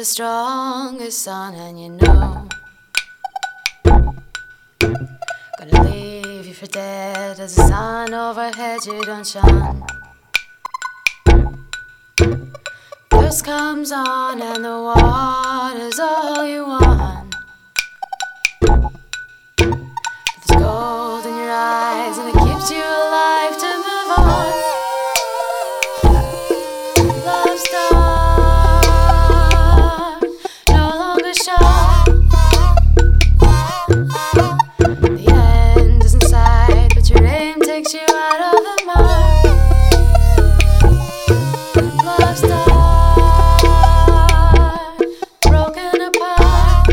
the strongest sun, and you know, gonna leave you for dead as the sun overhead you don't shine. Thirst comes on and the water's all you want. But there's gold in your eyes and it keeps you alive to move on. Love star, no longer sure. The end is in sight, but your aim takes you out of the mark. Love star, broken apart.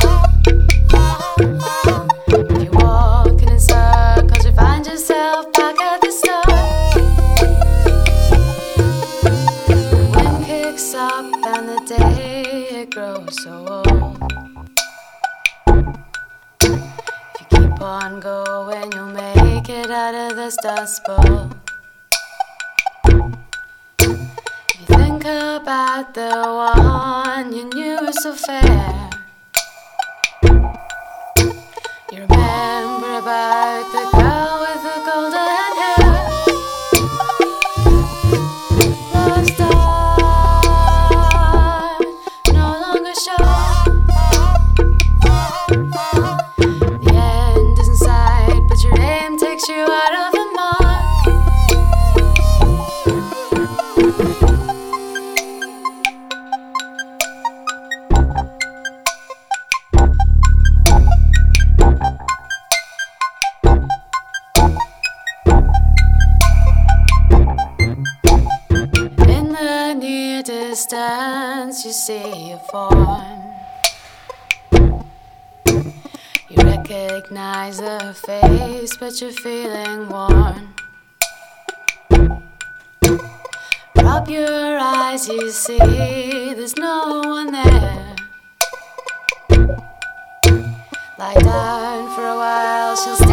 If you're walking in circles, you find yourself back at the start. The wind kicks up and the day it grows so old. If you keep on going, you'll make it out of this dust bowl. If you think about the one you knew so fair, you remember about the girl with the golden hair. Love star, no longer sure. The end is in sight, but your aim takes you out of the mark. In the near distance, you see a form. You recognize the face, but you're feeling worn. Rub your eyes, you see there's no one there. Lie down for a while, she'll stay